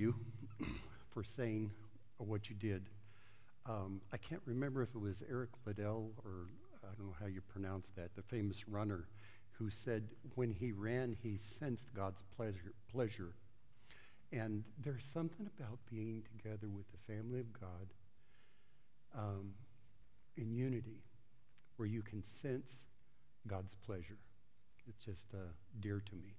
you for saying what you did. I can't remember if it was Eric Liddell or I don't know how you pronounce that, the famous runner who said when he ran, he sensed God's pleasure. And there's something about being together with the family of God in unity where you can sense God's pleasure. It's just dear to me.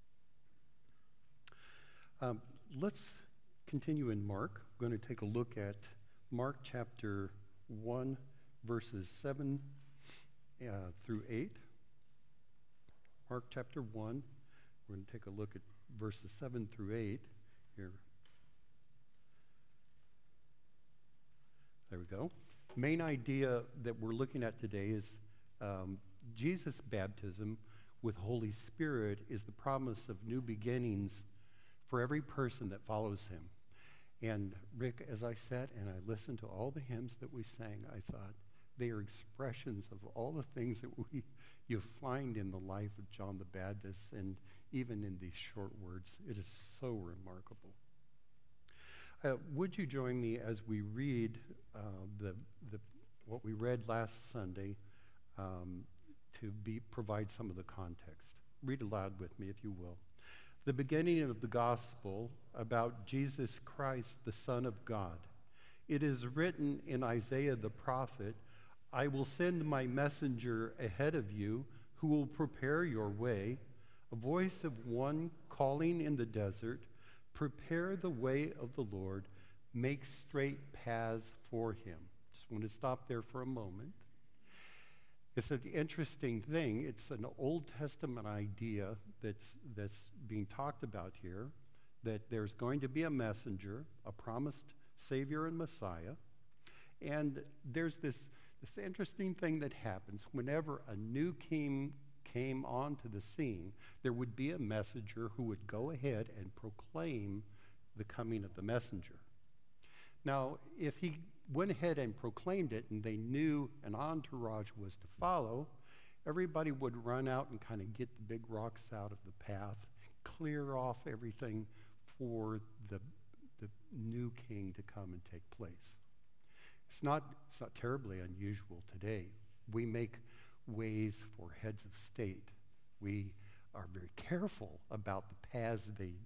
Let's continue in Mark. We're going to take a look at Mark chapter 1, verses 7 through 8. Mark chapter 1, we're going to take a look at verses 7 through 8 here. There we go. Main idea that we're looking at today is Jesus' baptism with Holy Spirit is the promise of new beginnings for every person that follows him. And Rick, as I sat and I listened to all the hymns that we sang, I thought they are expressions of all the things that you find in the life of John the Baptist, and even in these short words. It is so remarkable. Would you join me as we read what we read last Sunday to provide some of the context? Read aloud with me, if you will. The beginning of the gospel about Jesus Christ, the Son of God. It is written in Isaiah the prophet, "I will send my messenger ahead of you who will prepare your way, a voice of one calling in the desert, prepare the way of the Lord, make straight paths for him." Just want to stop there for a moment. It's an interesting thing. It's an Old Testament idea that's being talked about here, that there's going to be a messenger, a promised Savior and Messiah. And there's this interesting thing that happens. Whenever a new king came onto the scene, there would be a messenger who would go ahead and proclaim the coming of the messenger. Now, if he went ahead and proclaimed it and they knew an entourage was to follow, everybody would run out and kind of get the big rocks out of the path, clear off everything for the new king to come and take place. It's not terribly unusual today. We make ways for heads of state. We are very careful about the paths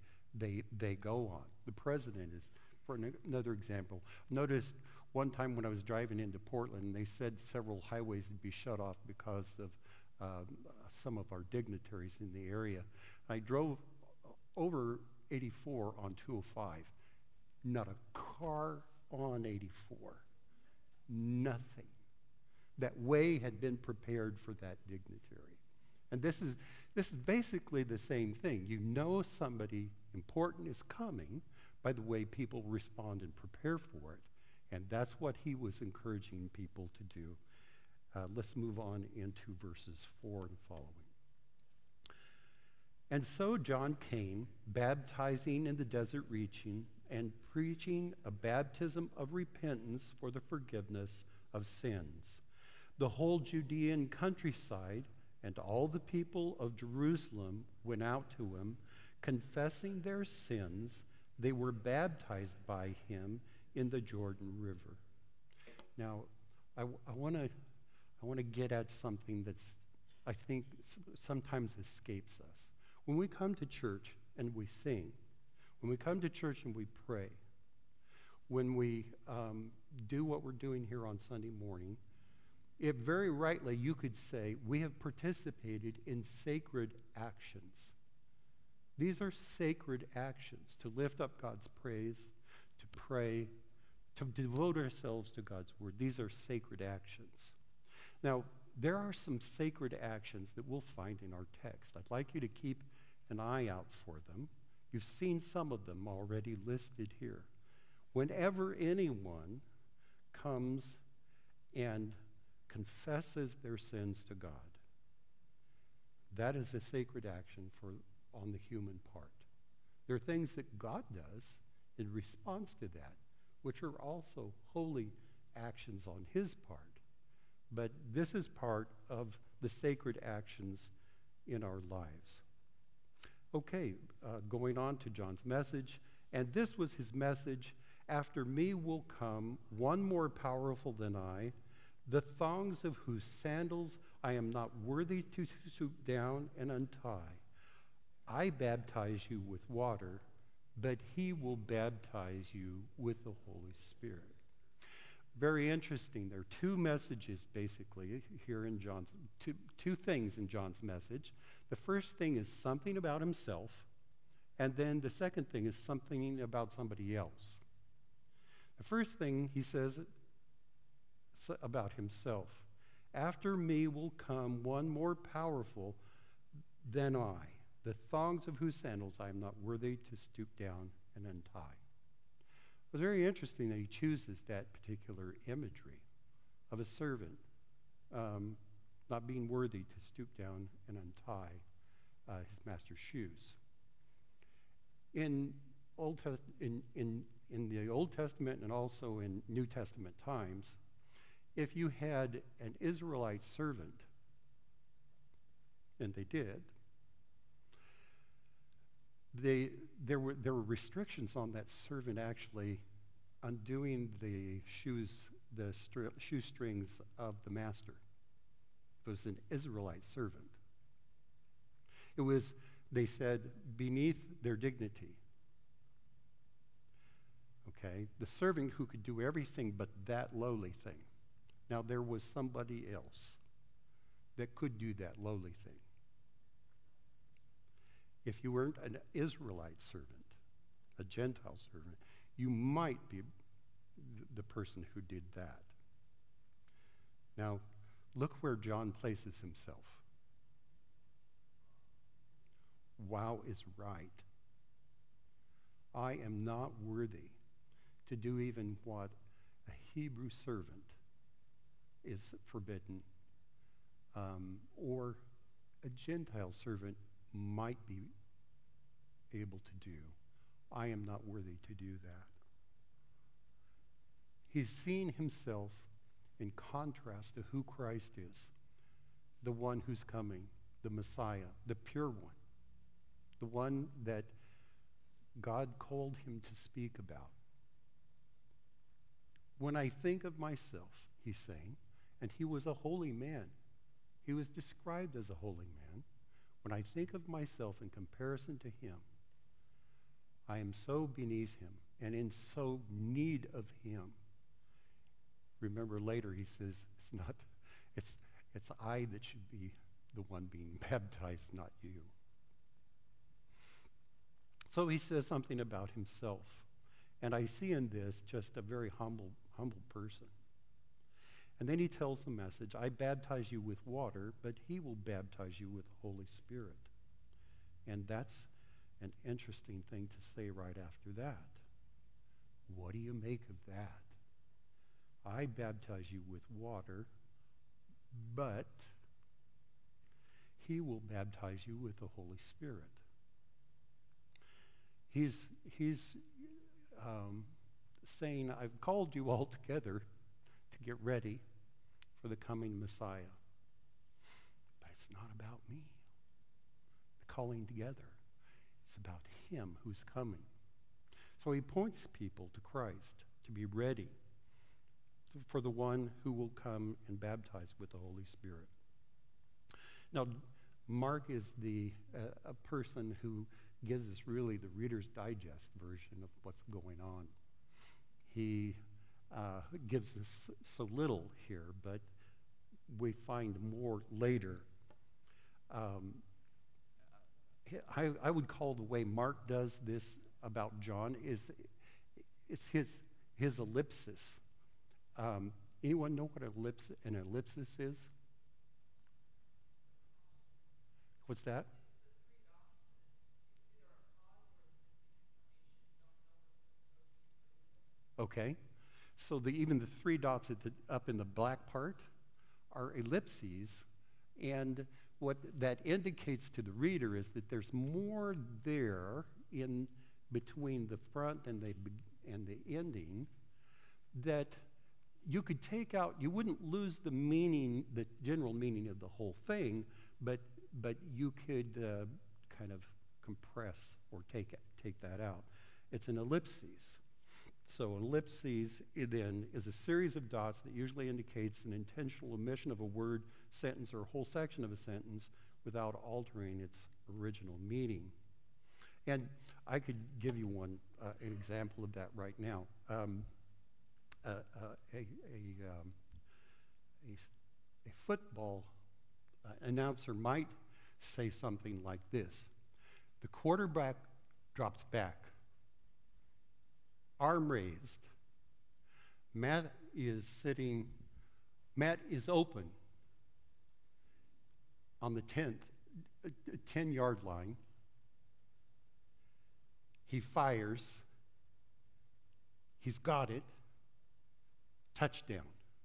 they go on. The president is, for another example, noticed one time when I was driving into Portland, they said several highways would be shut off because of some of our dignitaries in the area. I drove over 84 on 205. Not a car on 84. Nothing. That way had been prepared for that dignitary. And this is basically the same thing. You know somebody important is coming by the way people respond and prepare for it. And that's what he was encouraging people to do. Let's move on into verses 4 and following. "And so John came, baptizing in the desert region and preaching a baptism of repentance for the forgiveness of sins. The whole Judean countryside and all the people of Jerusalem went out to him, confessing their sins. They were baptized by him in the Jordan River." Now, I want to get at something that's, I think, sometimes escapes us. When we come to church and we sing, when we come to church and we pray, when we do what we're doing here on Sunday morning, it very rightly you could say we have participated in sacred actions. These are sacred actions, to lift up God's praise, to pray, to devote ourselves to God's word. These are sacred actions. Now, there are some sacred actions that we'll find in our text. I'd like you to keep an eye out for them. You've seen some of them already listed here. Whenever anyone comes and confesses their sins to God, that is a sacred action on the human part. There are things that God does in response to that, which are also holy actions on his part. But this is part of the sacred actions in our lives. Okay, going on to John's message, And this was his message: after me will come one more powerful than I, the thongs of whose sandals I am not worthy to stoop down and untie. I baptize you with water, but he will baptize you with the Holy Spirit. Very interesting. There are two messages basically here in John's, two things in John's message. The first thing is something about himself, and then the second thing is something about somebody else. The first thing he says about himself: after me will come one more powerful than I, the thongs of whose sandals I am not worthy to stoop down and untie. It was very interesting that he chooses that particular imagery of a servant not being worthy to stoop down and untie his master's shoes. In the Old Testament and also in New Testament times, if you had an Israelite servant, and they did, there were restrictions on that servant actually undoing the shoe strings of the master. It was an Israelite servant. It was, they said, beneath their dignity. Okay, the servant who could do everything but that lowly thing. Now there was somebody else that could do that lowly thing. If you weren't an Israelite servant, a Gentile servant, you might be the person who did that. Now, look where John places himself. Wow is right. I am not worthy to do even what a Hebrew servant is forbidden, or a Gentile servant might be able to do. I am not worthy to do that. He's seen himself in contrast to who Christ is, the one who's coming, the Messiah, the pure one, the one that God called him to speak about. When I think of myself, he's saying, and he was a holy man. He was described as a holy man. When I think of myself in comparison to him, I am so beneath him and in so need of him. Remember later he says, it's I that should be the one being baptized, not you. So he says something about himself. And I see in this just a very humble person. And then he tells the message, I baptize you with water, but he will baptize you with the Holy Spirit. And that's an interesting thing to say right after that. What do you make of that? I baptize you with water, but he will baptize you with the Holy Spirit. He's saying, I've called you all together to get ready for the coming Messiah. But it's not about me. The calling together. It's about him who's coming. So he points people to Christ to be ready for the one who will come and baptize with the Holy Spirit. Now, Mark is a person who gives us really the Reader's Digest version of what's going on. He gives us so little here, but we find more later. I would call the way Mark does this about John it's his ellipsis. Anyone know what an ellipsis is? What's that? Okay. So even the three dots up in the black part are ellipses, and what that indicates to the reader is that there's more there in between the front and the ending that you could take out. You wouldn't lose the meaning, the general meaning of the whole thing, but you could kind of compress or take that out. It's an ellipses. So an ellipses then is a series of dots that usually indicates an intentional omission of a word, sentence, or a whole section of a sentence without altering its original meaning. And I could give you an example of that right now. A football announcer might say something like this: the quarterback drops back, arm raised. Matt is open on the 10-yard line. He fires. He's got it. Touchdown.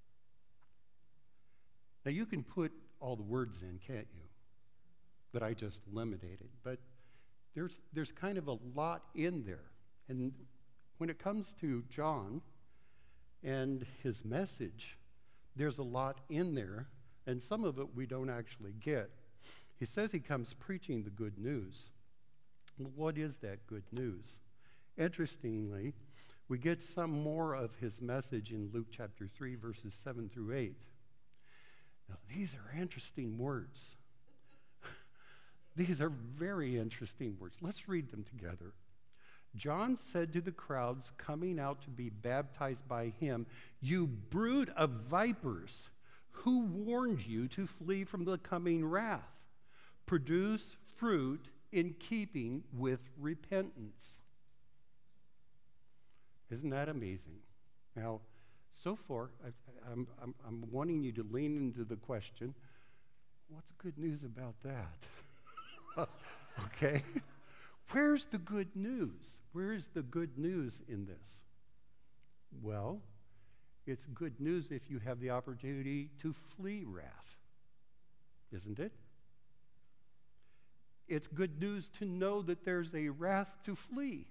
Now you can put all the words in, can't you, that I just eliminated, but there's kind of a lot in there. And when it comes to John and his message, there's a lot in there, and some of it we don't actually get. He says he comes preaching the good news. Well, what is that good news? Interestingly, we get some more of his message in Luke chapter 3, verses 7 through 8. Now, these are interesting words. These are very interesting words. Let's read them together. John said to the crowds coming out to be baptized by him, "You brood of vipers, who warned you to flee from the coming wrath? Produce fruit in keeping with repentance." Isn't that amazing? Now, so far, I'm wanting you to lean into the question, what's good news about that? Okay? Where's the good news? Where is the good news in this? Well, it's good news if you have the opportunity to flee wrath, isn't it? It's good news to know that there's a wrath to flee.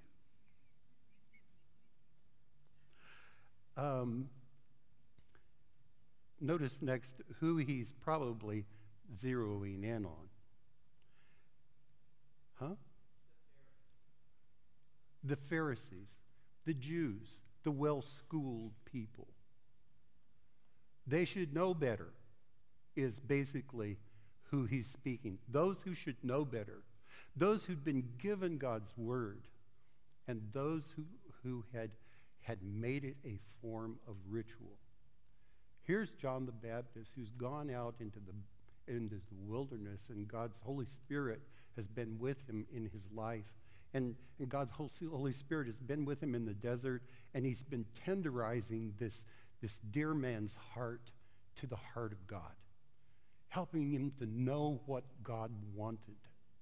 Notice next who he's probably zeroing in on. Huh? The Pharisees, the Jews, the well-schooled people. They should know better is basically who he's speaking. Those who should know better. Those who'd been given God's word. And those who had made it a form of ritual. Here's John the Baptist, who's gone out into the wilderness, and God's Holy Spirit has been with him in his life. And God's Holy Spirit has been with him in the desert, and he's been tenderizing this dear man's heart to the heart of God, helping him to know what God wanted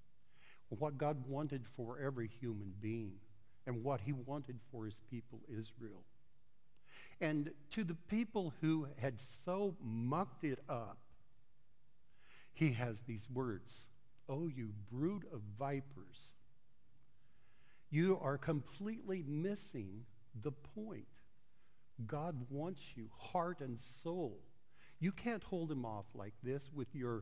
for every human being, and what he wanted for his people Israel. And to the people who had so mucked it up, he has these words: "Oh, you brood of vipers." You are completely missing the point. God wants you, heart and soul. You can't hold him off like this with your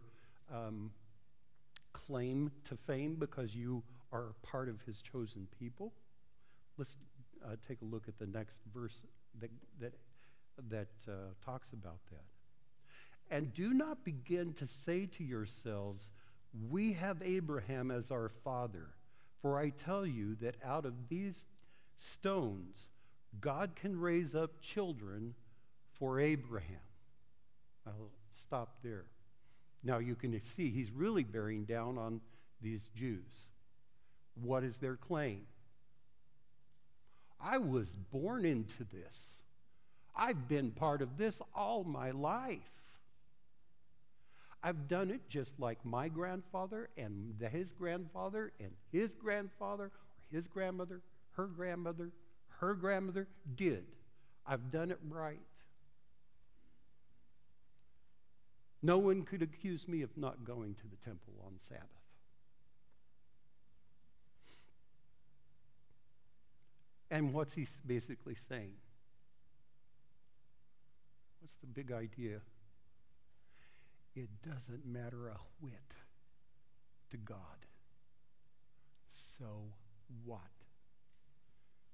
claim to fame because you are a part of his chosen people. Let's take a look at the next verse that talks about that. "And do not begin to say to yourselves, 'We have Abraham as our father.' For I tell you that out of these stones, God can raise up children for Abraham." I'll stop there. Now you can see he's really bearing down on these Jews. What is their claim? I was born into this. I've been part of this all my life. I've done it just like my grandfather and his grandfather and his grandfather, or his grandmother, her grandmother, her grandmother did. I've done it right. No one could accuse me of not going to the temple on Sabbath. And what's he basically saying? What's the big idea? It doesn't matter a whit to God. So what?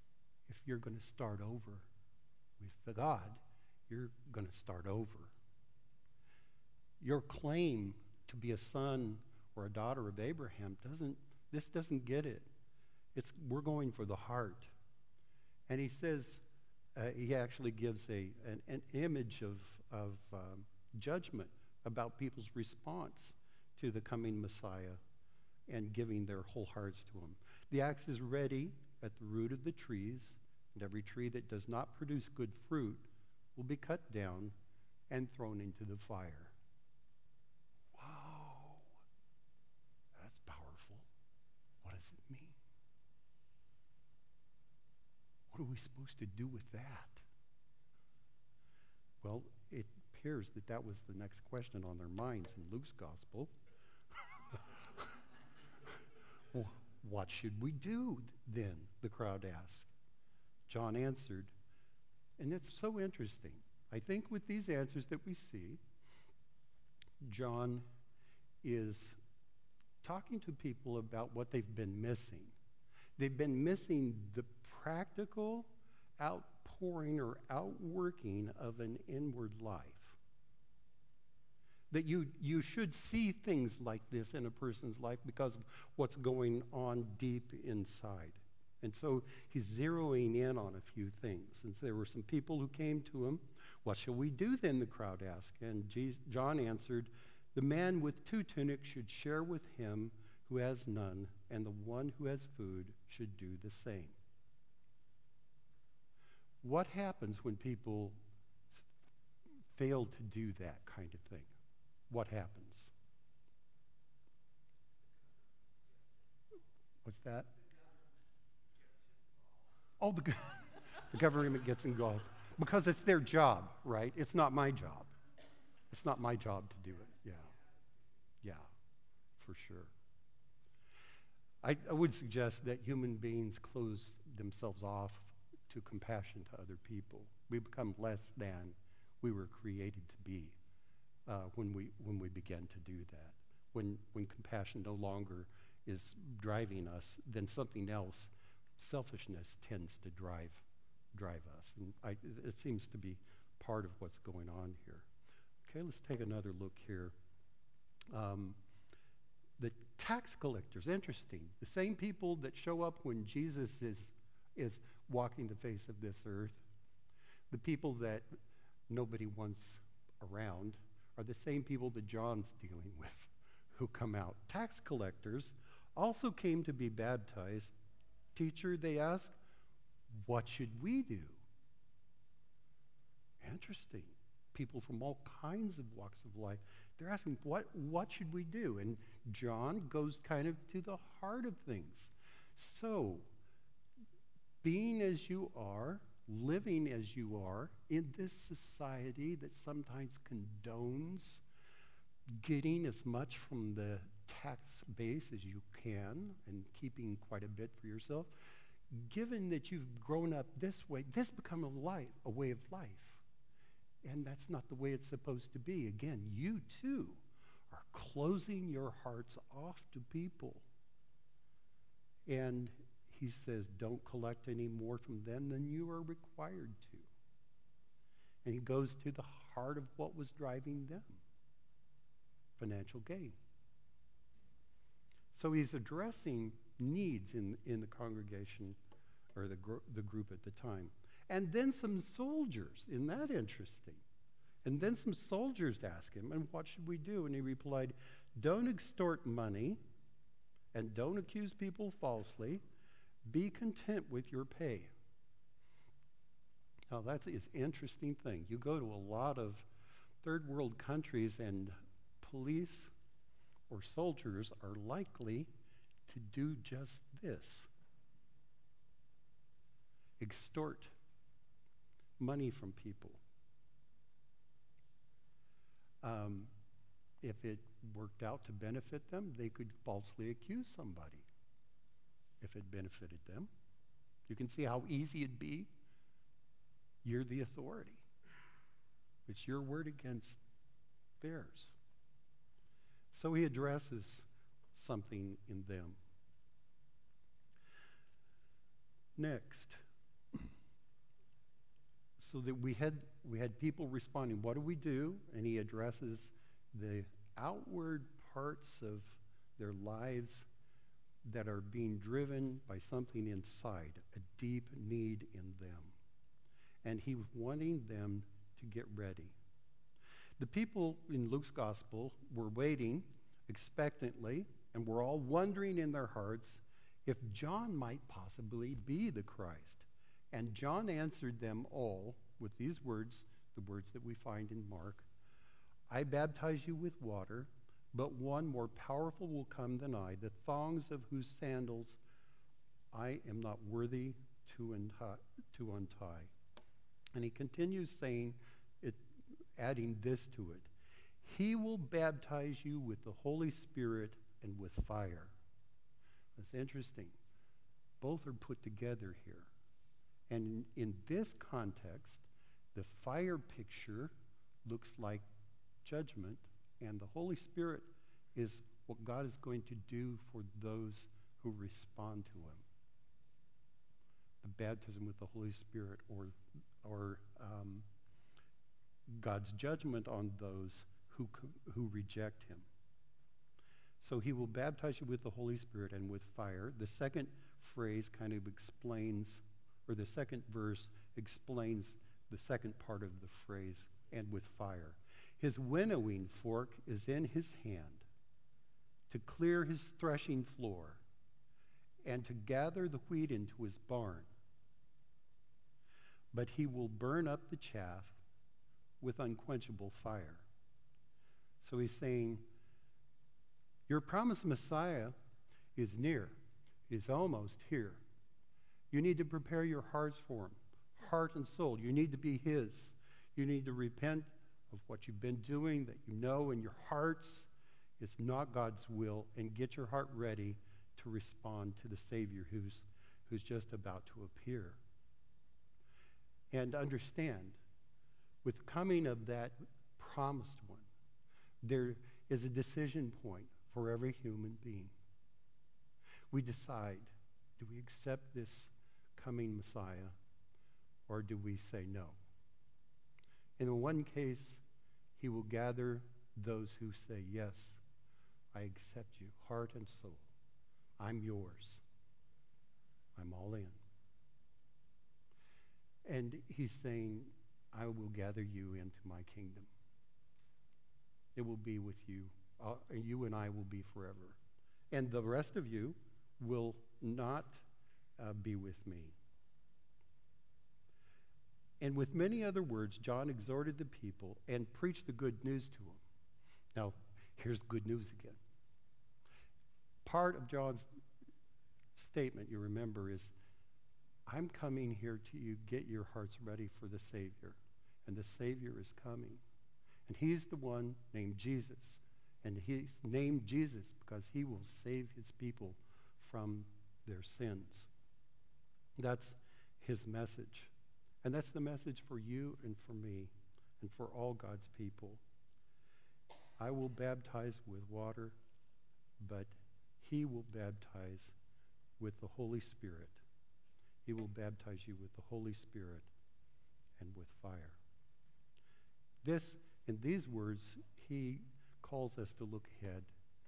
you're going to start over. With the God, you're going to start over. Your claim to be a son or a daughter of Abraham doesn't get it. We're going for the heart. And he says, he actually gives an image of judgment about people's response to the coming Messiah and giving their whole hearts to him. The axe is ready at the root of the trees, and every tree that does not produce good fruit will be cut down and thrown into the fire. Whoa, that's powerful. What does it mean? What are we supposed to do with that? Well, it appears that was the next question on their minds in Luke's gospel. Well, what should we do then? The crowd asked. John answered, and it's so interesting. I think with these answers that we see, John is talking to people about what they've been missing. They've been missing the practical outpouring or outworking of an inward life. That you should see things like this in a person's life because of what's going on deep inside. And so he's zeroing in on a few things. And so there were some people who came to him. What shall we do then, the crowd asked. And John answered, the man with 2 tunics should share with him who has none, and the one who has food should do the same. What happens when people fail to do that kind of thing? What happens? What's that? Oh, the government gets involved. Because it's their job, right? It's not my job. It's not my job to do it. Yeah, for sure. I would suggest that human beings close themselves off to compassion to other people. We become less than we were created to be when we begin to do that. When compassion no longer is driving us, then something else, selfishness, tends to drive us. And it seems to be part of what's going on here. Okay, let's take another look here. The tax collectors, interesting. The same people that show up when Jesus is walking the face of this earth, the people that nobody wants around, are the same people that John's dealing with who come out. Tax collectors also came to be baptized. Teacher, they ask, what should we do? Interesting. People from all kinds of walks of life. They're asking, what should we do? And John goes kind of to the heart of things. So, being as you are, living as you are, in this society that sometimes condones getting as much from the tax base as you can and keeping quite a bit for yourself, given that you've grown up this way, this becomes a way of life. And that's not the way it's supposed to be. Again, you too are closing your hearts off to people. And he says, don't collect any more from them than you are required to. And he goes to the heart of what was driving them, financial gain. So he's addressing needs in the congregation or the group at the time. And then some soldiers, isn't that interesting? And then some soldiers ask him, and what should we do? And he replied, don't extort money and don't accuse people falsely. Be content with your pay. Now that is an interesting thing. You go to a lot of third world countries and police or soldiers are likely to do just this. Extort money from people. If it worked out to benefit them, they could falsely accuse somebody if it benefited them. You can see how easy it'd be. You're the authority. It's your word against theirs. So he addresses something in them. Next, so that we had people responding, what do we do? And he addresses the outward parts of their lives that are being driven by something inside, a deep need in them. And he was wanting them to get ready. The people in Luke's gospel were waiting expectantly and were all wondering in their hearts if John might possibly be the Christ. And John answered them all with these words, the words that we find in Mark. I baptize you with water, but one more powerful will come than I, the thongs of whose sandals I am not worthy to untie. And he continues saying, adding this to it. He will baptize you with the Holy Spirit and with fire. That's interesting. Both are put together here. And in this context, the fire picture looks like judgment, and the Holy Spirit is what God is going to do for those who respond to him. The baptism with the Holy Spirit, or God's judgment on those who reject him. So he will baptize you with the Holy Spirit and with fire. The second phrase kind of explains, or the second verse explains the second part of the phrase, and with fire. His winnowing fork is in his hand to clear his threshing floor and to gather the wheat into his barn. But he will burn up the chaff with unquenchable fire. So he's saying, your promised Messiah is near, is almost here. You need to prepare your hearts for him, heart and soul. You need to be his. You need to repent of what you've been doing that you know in your hearts is not God's will, and get your heart ready to respond to the Savior who's just about to appear. And understand, with the coming of that promised one, there is a decision point for every human being. We decide, do we accept this coming Messiah, or do we say no? In the one case, he will gather those who say, yes, I accept you, heart and soul. I'm yours. I'm all in. And he's saying, I will gather you into my kingdom. It will be with you. You and I will be forever. And the rest of you will not be with me. And with many other words, John exhorted the people and preached the good news to them. Now, here's good news again. Part of John's statement, you remember, is, I'm coming here to you, get your hearts ready for the Savior. And the Savior is coming. And he's the one named Jesus. And he's named Jesus because he will save his people from their sins. That's his message. And that's the message for you and for me and for all God's people. I will baptize with water, but he will baptize with the Holy Spirit. He will baptize you with the Holy Spirit and with fire. In these words, he calls us to look ahead,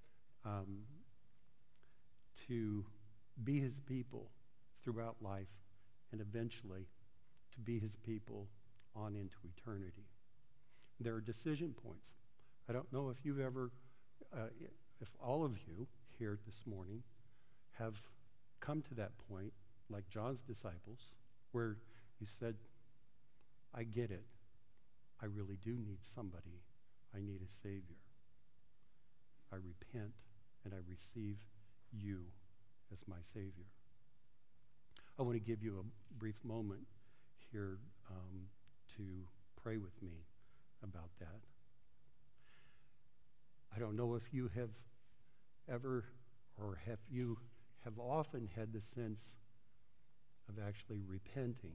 to be his people throughout life, and eventually to be his people on into eternity. There are decision points. I don't know if you've ever, if all of you here this morning have come to that point, like John's disciples, where you said, I get it. I really do need somebody. I need a Savior. I repent and I receive you as my Savior. I want to give you a brief moment here to pray with me about that. I don't know if you have ever, or you have often had the sense of actually repenting.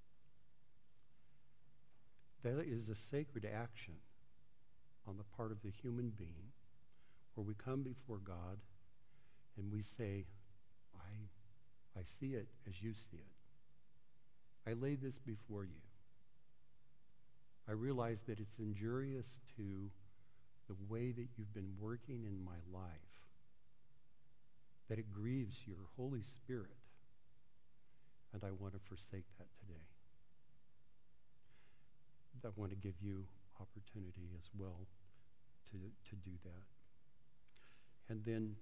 That is a sacred action on the part of the human being where we come before God and we say, I see it as you see it. I lay this before you. I realize that it's injurious to the way that you've been working in my life, that it grieves your Holy Spirit, and I want to forsake that today. I want to give you opportunity as well to do that. And then,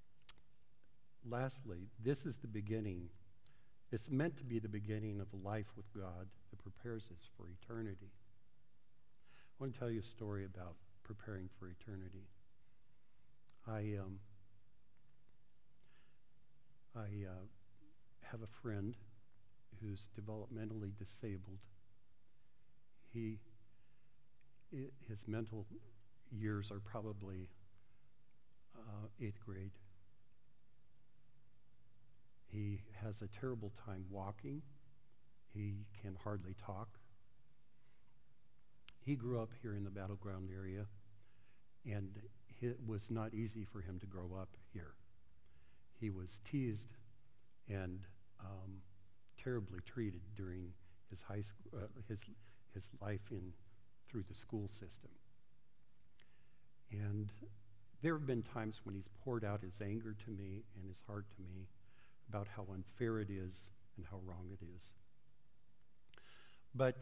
lastly, this is the beginning. It's meant to be the beginning of a life with God that prepares us for eternity. I want to tell you a story about preparing for eternity. I have a friend who's developmentally disabled. His mental years are probably 8th grade. He has a terrible time walking. He can hardly talk. He grew up here in the Battleground area, and it was not easy for him to grow up here. He was teased and terribly treated during his high school, his life through the school system. And there have been times when he's poured out his anger to me and his heart to me about how unfair it is and how wrong it is. But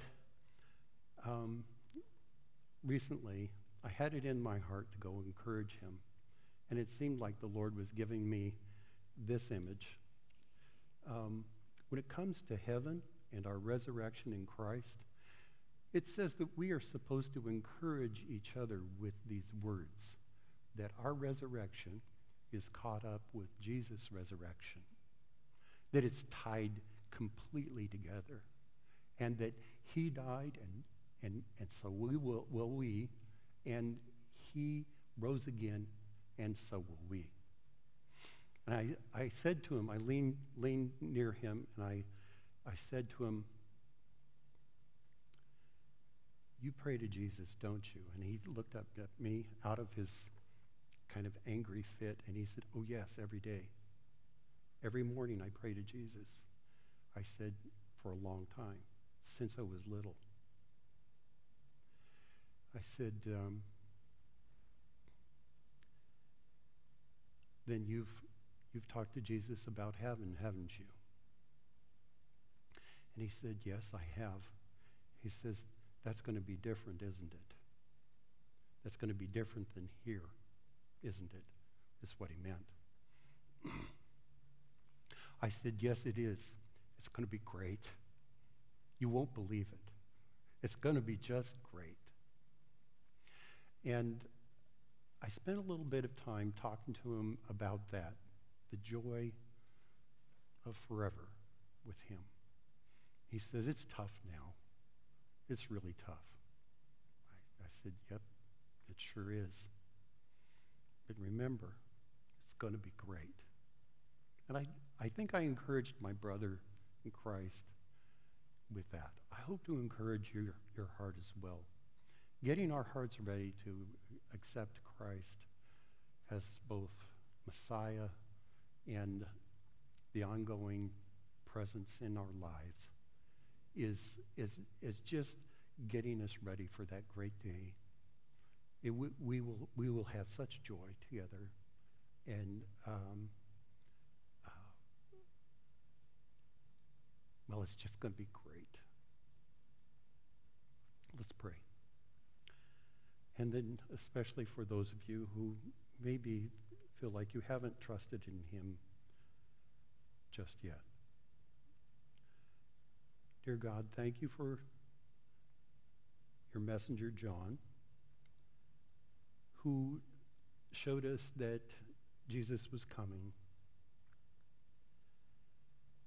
recently, I had it in my heart to go encourage him, and it seemed like the Lord was giving me this image. When it comes to heaven and our resurrection in Christ, it says that we are supposed to encourage each other with these words, that our resurrection is caught up with Jesus' resurrection, that it's tied completely together, and that he died and so will we, and he rose again, and so will we. And I said to him, I leaned near him, and I said to him, "You pray to Jesus, don't you?" And he looked up at me out of his kind of angry fit, and he said, "Oh yes, every day. Every morning I pray to Jesus." I said, "For a long time, since I was little." I said, "Then you've talked to Jesus about heaven, haven't you?" And he said, "Yes, I have." He says, "That's going to be different, isn't it? That's going to be different than here, isn't it?" Is what he meant. I said, "Yes, it is. It's going to be great. You won't believe it. It's going to be just great." And I spent a little bit of time talking to him about that, the joy of forever with him. He says, "It's tough now. It's really tough." I said, "Yep, it sure is. But remember, it's going to be great." And I think I encouraged my brother in Christ with that. I hope to encourage your heart as well. Getting our hearts ready to accept Christ as both Messiah and the ongoing presence in our lives is just getting us ready for that great day. We will have such joy together, and well, it's just going to be great. Let's pray. And then especially for those of you who maybe feel like you haven't trusted in him just yet. Dear God, thank you for your messenger, John, who showed us that Jesus was coming